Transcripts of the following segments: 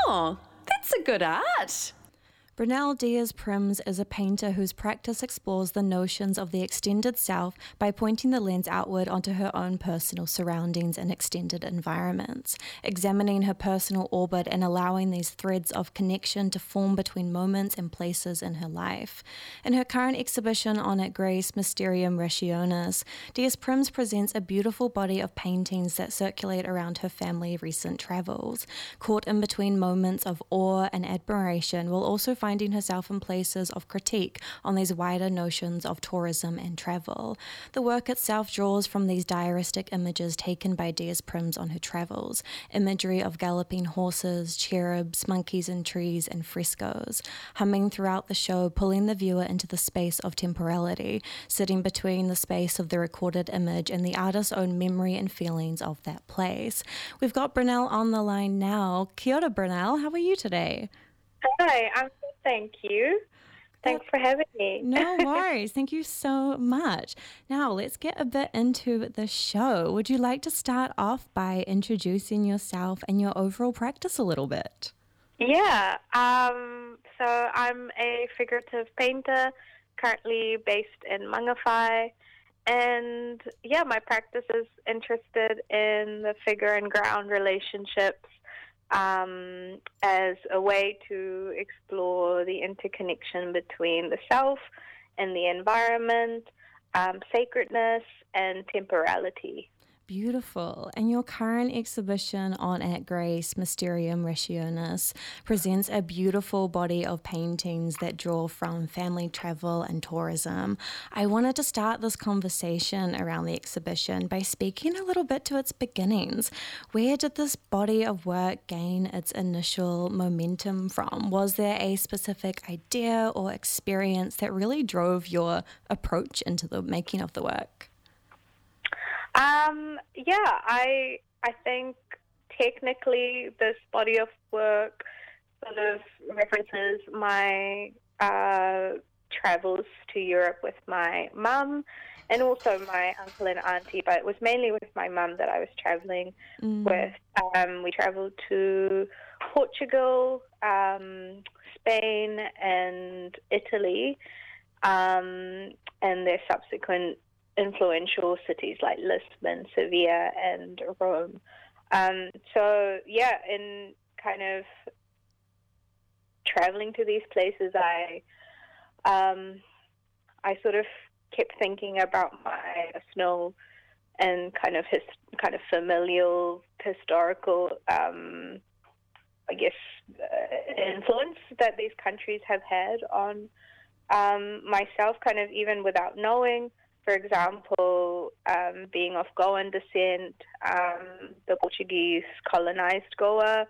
Oh, that's a good art. Brynel Diaz-Prims is a painter whose practice explores the notions of the extended self by pointing the lens outward onto her own personal surroundings and extended environments, examining her personal orbit and allowing these threads of connection to form between moments and places in her life. In her current exhibition on at Grace Mysterium Rationis, Diaz-Prims presents a beautiful body of paintings that circulate around her family's recent travels, caught in between moments of awe and admiration, while also finding herself in places of critique on these wider notions of tourism and travel. The work itself draws from these diaristic images taken by Diaz-Prims on her travels, imagery of galloping horses, cherubs, monkeys in trees, and frescoes, humming throughout the show, pulling the viewer into the space of temporality, sitting between the space of the recorded image and the artist's own memory and feelings of that place. We've got Brynel on the line now. Kia ora, Brynel. How are you today? Hi, I'm good, thank you. Thanks for having me. No worries. Thank you so much. Now, let's get a bit into the show. Would you like to start off by introducing yourself and your overall practice a little bit? Yeah, so I'm a figurative painter, currently based in Mangawhai. And yeah, my practice is interested in the figure and ground relationships as a way to explore the interconnection between the self and the environment, sacredness, and temporality. Beautiful. And your current exhibition on at Grace Mysterium Rationis presents a beautiful body of paintings that draw from family travel and tourism. I wanted to start this conversation around the exhibition by speaking a little bit to its beginnings. Where did this body of work gain its initial momentum from? Was there a specific idea or experience that really drove your approach into the making of the work? I think technically this body of work sort of references my travels to Europe with my mum and also my uncle and auntie, but it was mainly with my mum that I was traveling with. We traveled to Portugal, Spain, and Italy, and their subsequent influential cities like Lisbon, Sevilla, and Rome. In kind of traveling to these places, I sort of kept thinking about my personal and kind of familial, historical, influence that these countries have had on myself, kind of even without knowing. For example, being of Goan descent, the Portuguese colonized Goa,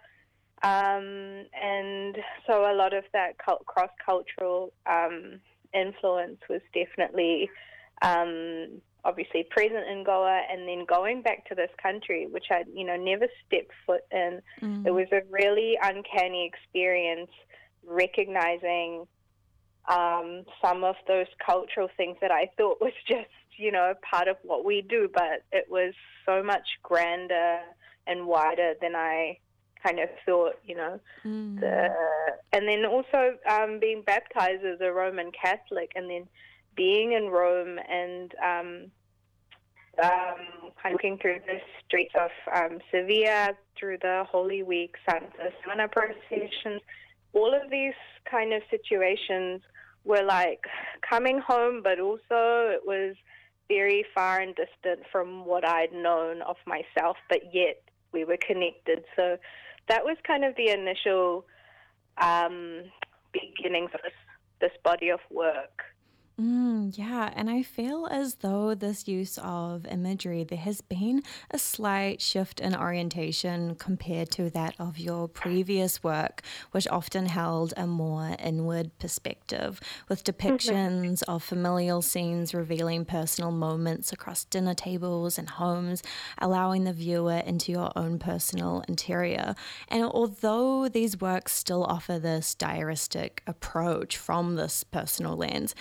and so a lot of that cross-cultural influence was definitely obviously present in Goa, and then going back to this country, which I'd never stepped foot in. It was a really uncanny experience, recognizing some of those cultural things that I thought was just, part of what we do, but it was so much grander and wider than I kind of thought, and then also being baptized as a Roman Catholic, and then being in Rome and kind of looking through the streets of Sevilla, through the Holy Week, Santa Semana processions, all of these kind of situations were like coming home, but also it was very far and distant from what I'd known of myself, but yet we were connected. So that was kind of the initial beginnings of this body of work. Yeah, and I feel as though this use of imagery, there has been a slight shift in orientation compared to that of your previous work, which often held a more inward perspective, with depictions of familial scenes revealing personal moments across dinner tables and homes, allowing the viewer into your own personal interior. And although these works still offer this diaristic approach from this personal lens, there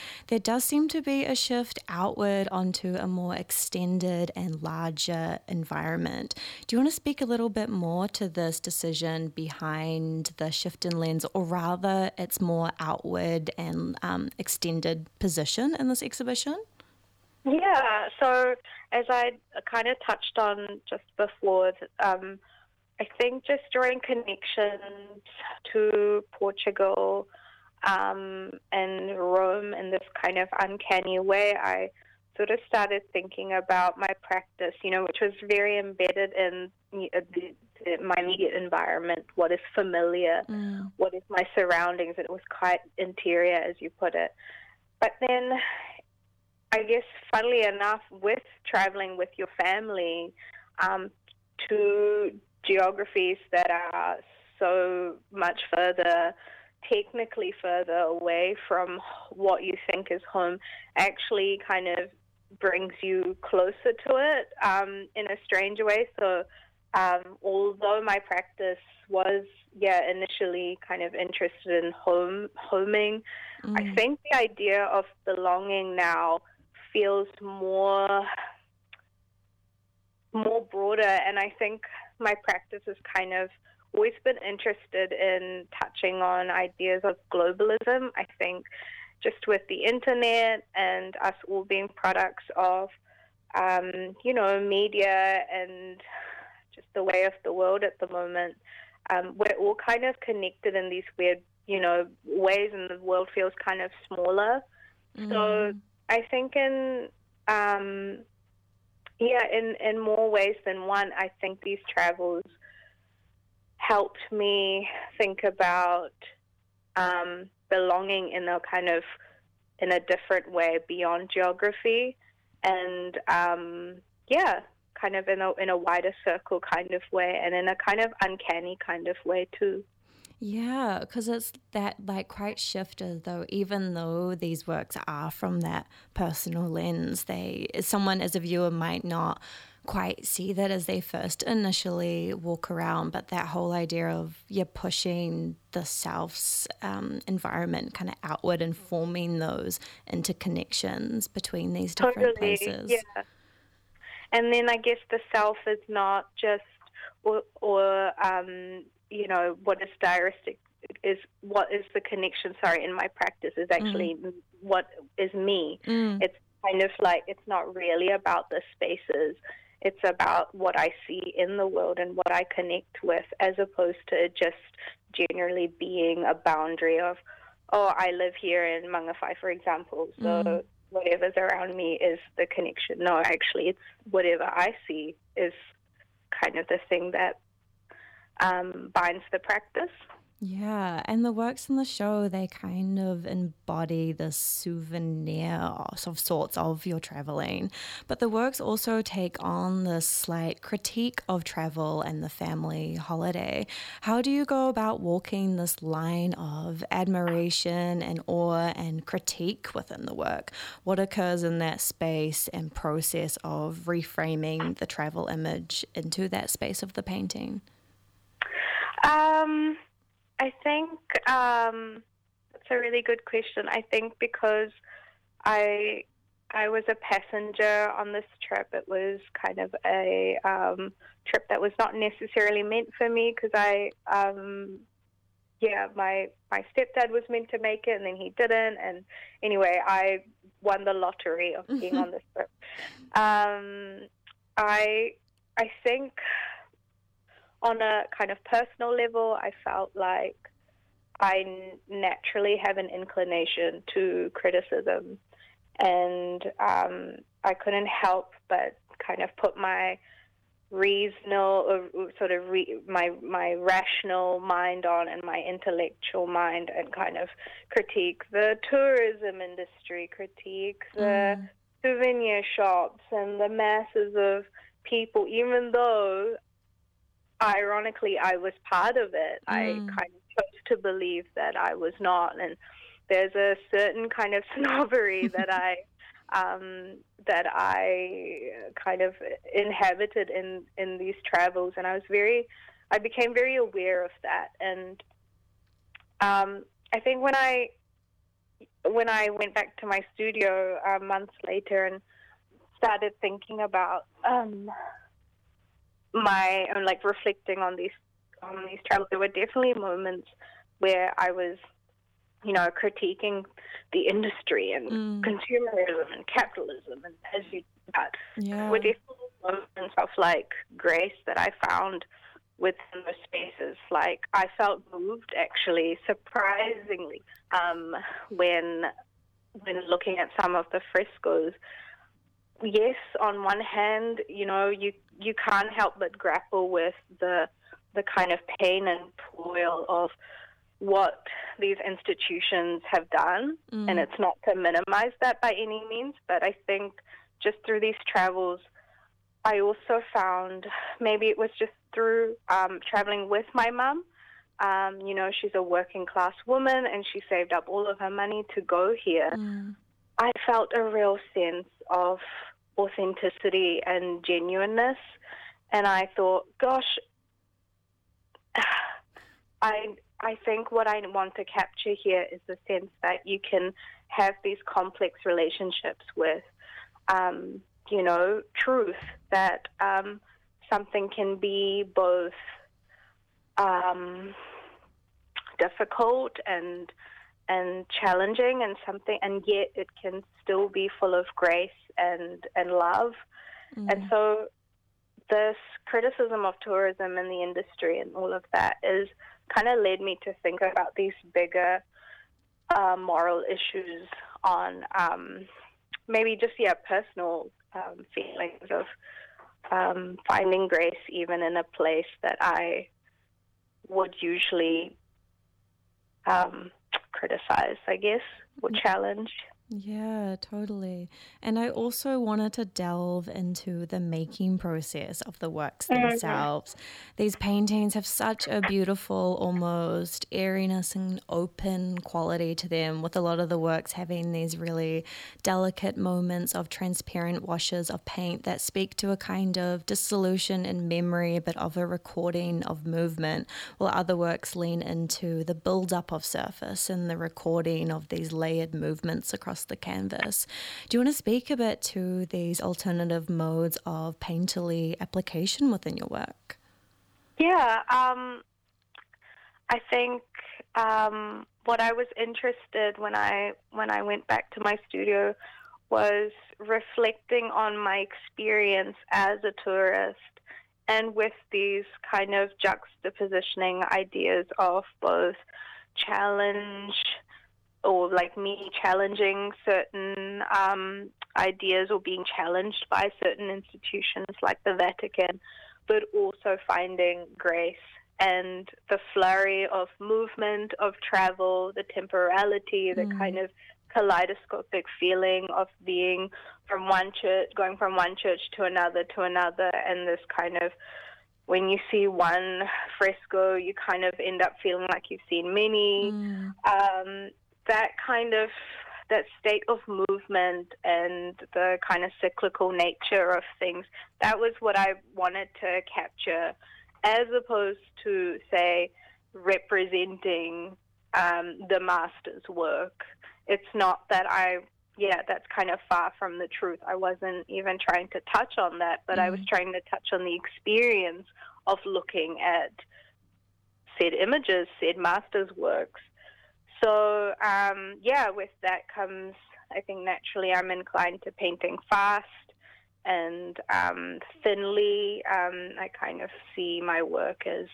does seem to be a shift outward onto a more extended and larger environment. Do you want to speak a little bit more to this decision behind the shift in lens, or rather its more outward and extended position in this exhibition? Yeah, so as I kind of touched on just before, I think just drawing connections to Portugal and Rome in this kind of uncanny way, I sort of started thinking about my practice, which was very embedded in my immediate environment, what is familiar, what is my surroundings, and it was quite interior, as you put it. But then, I guess, funnily enough, with traveling with your family to geographies that are so much technically further away from what you think is home, actually kind of brings you closer to it in a strange way. So although my practice was, initially kind of interested in homing, I think the idea of belonging now feels more broader, and I think my practice has kind of always been interested in touching on ideas of globalism. I think just with the internet and us all being products of, media and just the way of the world at the moment, we're all kind of connected in these weird, ways, and the world feels kind of smaller. So I think in more ways than one, I think these travels helped me think about belonging in a different way beyond geography, and kind of in a wider circle kind of way, and in a kind of uncanny kind of way too. Yeah, because it's that quite shifted, though, even though these works are from that personal lens, someone as a viewer might not quite see that as they first initially walk around, but that whole idea of pushing the self's environment kind of outward and forming those interconnections between these different places. Yeah. And then I guess the self is not just what is diaristic is what is the connection, in my practice is actually what is me. It's kind of like, it's not really about the spaces. It's about what I see in the world and what I connect with, as opposed to just generally being a boundary of, I live here in Mangawhai, for example, so whatever's around me is the connection. No, actually, it's whatever I see is kind of the thing that binds the practice. Yeah, and the works in the show, they kind of embody the souvenir of sorts of your traveling. But the works also take on this slight critique of travel and the family holiday. How do you go about walking this line of admiration and awe and critique within the work? What occurs in that space and process of reframing the travel image into that space of the painting? I think that's a really good question. I think because I was a passenger on this trip, it was kind of a trip that was not necessarily meant for me, because my stepdad was meant to make it and then he didn't, and anyway, I won the lottery of being on this trip. I think on a kind of personal level, I felt like I naturally have an inclination to criticism, and I couldn't help but kind of put my my rational mind on, and my intellectual mind, and kind of critique the tourism industry, critique the souvenir shops and the masses of people, even though ironically I was part of it. I kind of chose to believe that I was not, and there's a certain kind of snobbery that I kind of inhabited in these travels, and I became very aware of that. And I think when I when I went back to my studio months later and started thinking about my like reflecting on these travels, there were definitely moments where I was, critiquing the industry and consumerism and capitalism, and as you that there were definitely moments of like grace that I found within those spaces. Like I felt moved, actually, surprisingly, when looking at some of the frescoes. Yes, on one hand, you can't help but grapple with the kind of pain and toil of what these institutions have done, and it's not to minimize that by any means, but I think just through these travels, I also found, maybe it was just through traveling with my mum, she's a working class woman and she saved up all of her money to go here. I felt a real sense of authenticity and genuineness, and I thought, gosh, I think what I want to capture here is the sense that you can have these complex relationships with, truth, that something can be both difficult and challenging and yet it can still be full of grace and love. And so this criticism of tourism and the industry and all of that is kind of led me to think about these bigger moral issues on maybe just personal feelings of finding grace even in a place that I would usually criticize, I guess, or challenge. Yeah, totally. And I also wanted to delve into the making process of the works themselves. These paintings have such a beautiful, almost airiness and open quality to them, with a lot of the works having these really delicate moments of transparent washes of paint that speak to a kind of dissolution in memory, but of a recording of movement, while other works lean into the build-up of surface and the recording of these layered movements across the canvas. Do you want to speak a bit to these alternative modes of painterly application within your work? Yeah, I think what I was interested when I went back to my studio was reflecting on my experience as a tourist, and with these kind of juxtapositioning ideas of both challenge, or like me challenging certain ideas or being challenged by certain institutions like the Vatican, but also finding grace and the flurry of movement, of travel, the temporality, the kind of kaleidoscopic feeling of being going from one church to another, and this kind of, when you see one fresco, you kind of end up feeling like you've seen many. That state of movement and the kind of cyclical nature of things, that was what I wanted to capture, as opposed to, say, representing the master's work. It's not that that's kind of far from the truth. I wasn't even trying to touch on that, but I was trying to touch on the experience of looking at said images, said master's works. So, with that comes, I think naturally I'm inclined to painting fast and thinly. I kind of see my work as,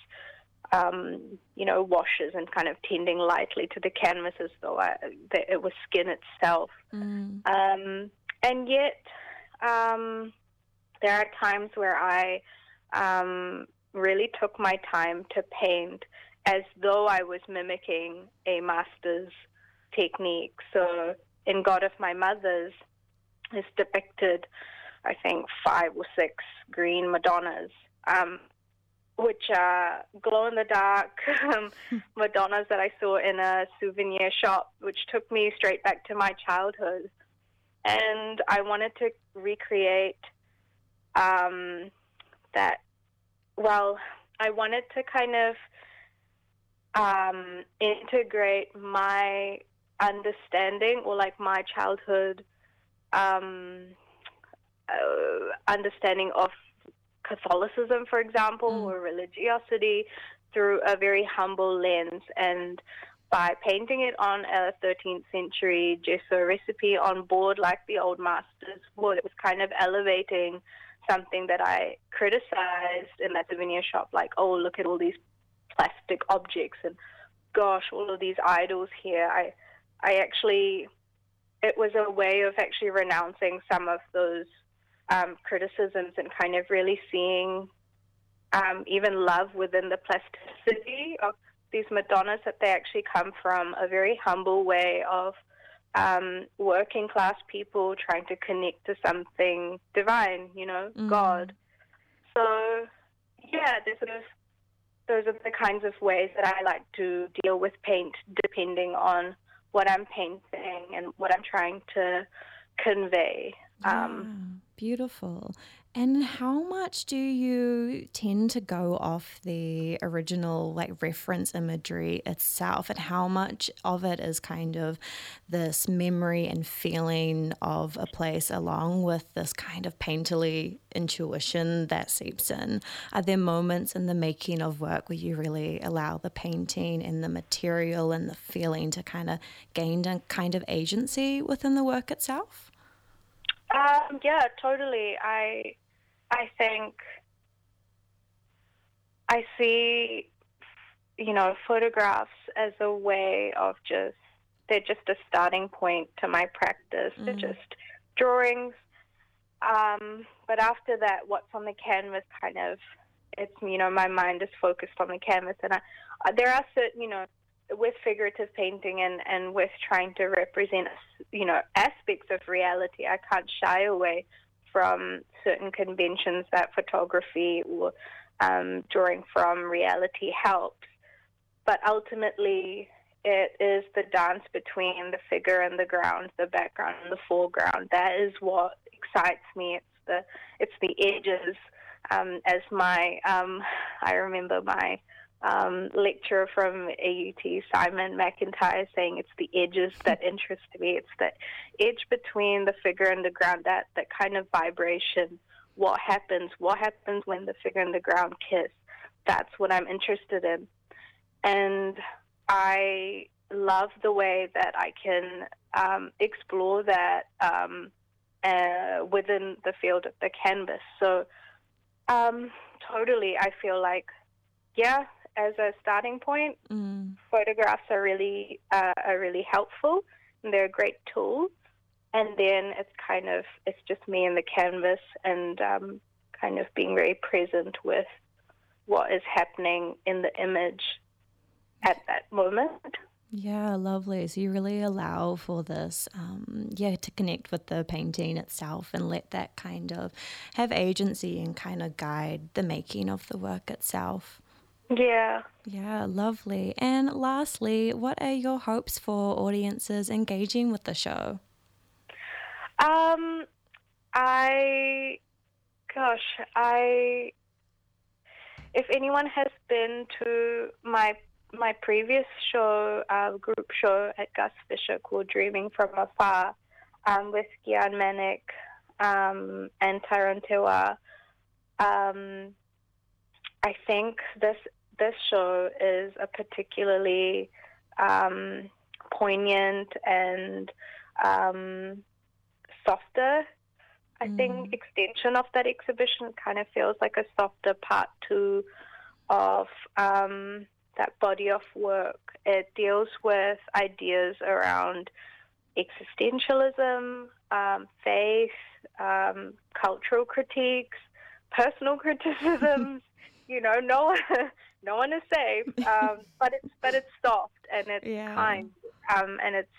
washes and kind of tending lightly to the canvas as though it was skin itself. And yet, there are times where I really took my time to paint as though I was mimicking a master's technique. So in God of My Mothers is depicted, I think, 5 or 6 green Madonnas, which are glow-in-the-dark Madonnas that I saw in a souvenir shop, which took me straight back to my childhood. And I wanted to recreate that. Well, I wanted to kind of integrate my understanding, or like my childhood understanding of Catholicism, for example, or religiosity through a very humble lens. And by painting it on a 13th century gesso recipe on board like the old masters would, it was kind of elevating something that I criticized in that souvenir shop, like, oh, look at all these plastic objects and gosh, all of these idols here. I actually, it was a way of actually renouncing some of those criticisms and kind of really seeing even love within the plasticity of these Madonnas, that they actually come from a very humble way of working class people trying to connect to something divine, God. So, yeah, those are the kinds of ways that I like to deal with paint, depending on what I'm painting and what I'm trying to convey. Beautiful. And how much do you tend to go off the original reference imagery itself, and how much of it is kind of this memory and feeling of a place along with this kind of painterly intuition that seeps in? Are there moments in the making of work where you really allow the painting and the material and the feeling to kind of gain a kind of agency within the work itself? Yeah, totally. I think I see, photographs as a way of they're just a starting point to my practice. They're just drawings. But after that, what's on the canvas it's, my mind is focused on the canvas. And there are certain, with figurative painting and with trying to represent, aspects of reality, I can't shy away from certain conventions that photography or drawing from reality helps. But ultimately, it is the dance between the figure and the ground, the background and the foreground. That is what excites me. It's the edges. As I remember my lecturer from AUT, Simon McIntyre, saying it's the edges that interest me. It's the edge between the figure and the ground, that kind of vibration. What happens when the figure and the ground kiss? That's what I'm interested in. And I love the way that I can explore that within the field of the canvas. So totally, I feel like, yeah, as a starting point, photographs are really helpful, and they're a great tool. And then it's just me and the canvas, and kind of being very present with what is happening in the image at that moment. Yeah, lovely. So you really allow for this, to connect with the painting itself and let that kind of have agency and kind of guide the making of the work itself. Yeah. Yeah, lovely. And lastly, what are your hopes for audiences engaging with the show? If anyone has been to my previous show, group show at Gus Fisher called Dreaming from Afar, with Gian Manic and Tyrone Tewa, I think this show is a particularly poignant and softer, I think, extension of that exhibition. Kind of feels like a softer part 2 of that body of work. It deals with ideas around existentialism, faith, cultural critiques, personal criticisms. No one is safe, but it's soft and it's kind, and it's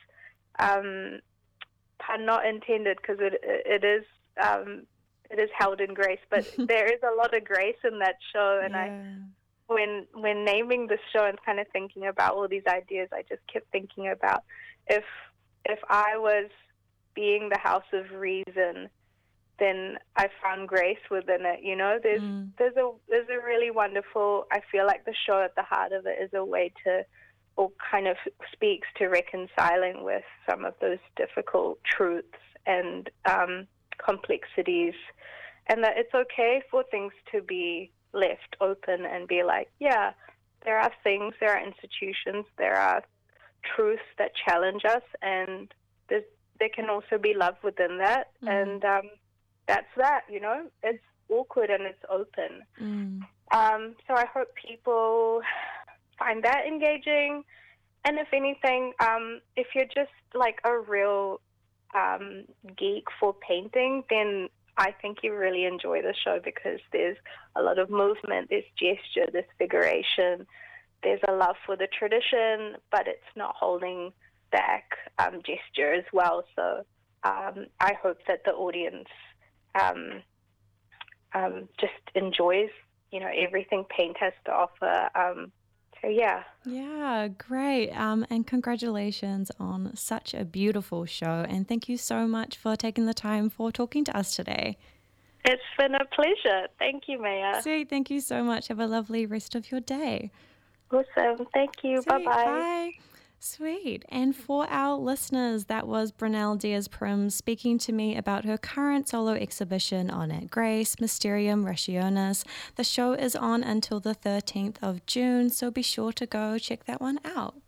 pun not intended, because it is held in grace. But there is a lot of grace in that show, and when naming the show and kind of thinking about all these ideas, I just kept thinking about if I was being the house of reason, then I found grace within it. There's a really wonderful, I feel like the show at the heart of it is a way to kind of speaks to reconciling with some of those difficult truths and complexities, and that it's okay for things to be left open and be like, yeah, there are things, there are institutions, there are truths that challenge us, and there can also be love within that, and that's that, you know, it's awkward and it's open. So I hope people find that engaging, and if anything, if you're just like a real geek for painting, then I think you really enjoy the show because there's a lot of movement, there's gesture, there's figuration, there's a love for the tradition, but it's not holding back gesture as well. So I hope that the audience just enjoys, you know, everything paint has to offer. So yeah. Yeah, great. And congratulations on such a beautiful show. And thank you so much for taking the time for talking to us today. It's been a pleasure. Thank you, Maya. Sweet. Thank you so much. Have a lovely rest of your day. Awesome. Thank you. Sweet. Bye-bye. Bye. Sweet. And for our listeners, that was Brynel Diaz-Prim speaking to me about her current solo exhibition on at Grace, Mysterium Rationis. The show is on until the 13th of June, so be sure to go check that one out.